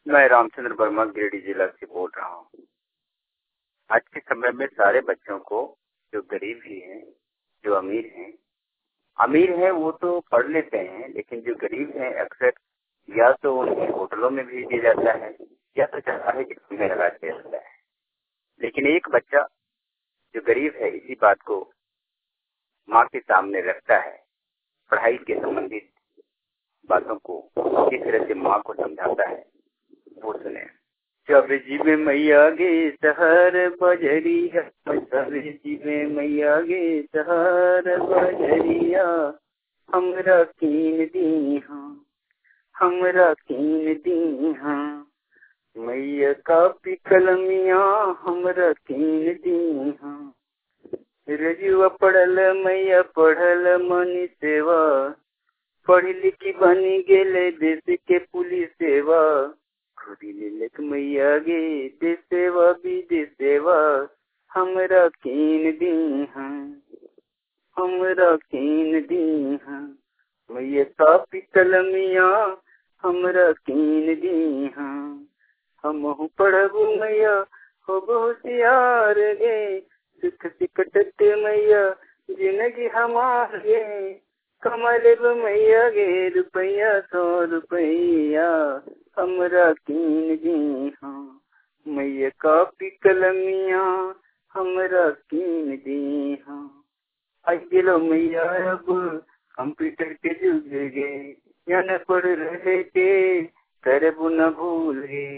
मैं रामचंद्र वर्मा गिरिडीह जिला से बोल रहा हूँ। आज के समय में सारे बच्चों को, जो गरीब भी हैं, जो अमीर हैं वो तो पढ़ लेते हैं, लेकिन जो गरीब हैं अक्सर या तो उन्हें होटलों में भेज दिया जाता है या तो चाहे स्कूल में लगा दिया जाता है। लेकिन एक बच्चा जो गरीब है इसी बात को माँ के सामने रखता है, पढ़ाई के संबंधित बातों को किस तरह से माँ को समझाता है वो सुने। जब जीवे मैया गे सहर बजरिया, जब जीवे मैया गे सहर बजरिया, हमरा कीन दीहा, हमरा कीन दीहा, मैया कापी कलमिया हमरा कीन दीहा। रजुआ पढ़ल मैया पढ़ल मनी सेवा, पढ़ी लिखी बनी गेले देश के पुलिस सेवा, खुदी लेलक मैया गे देश सेवा विदेश सेवा, हमरा कीन दीहा, हमरा कीन दीहा, मैया कापी कलमिया हमरा कीन दीहा। हमहु पढ़बू मैया होबो होशियार गे, सुख सिकटत मैया जिंदगी हमार गे, कमलेब मैया गे रुपैया 100 रुपैया, हमरा कीन दीहा, मैया कापी कलमिया हमरा कीन दीहा। आज गेलो मैया अब कंप्यूटर के जुग गे, या न पढ़ रहे थे करबू न भूल गे,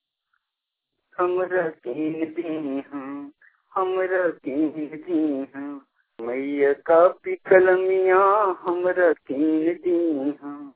हमरा कीन दीहा, हमरा कीन दीहा, मैया कापी कलमिया हमरा कीन दीहा।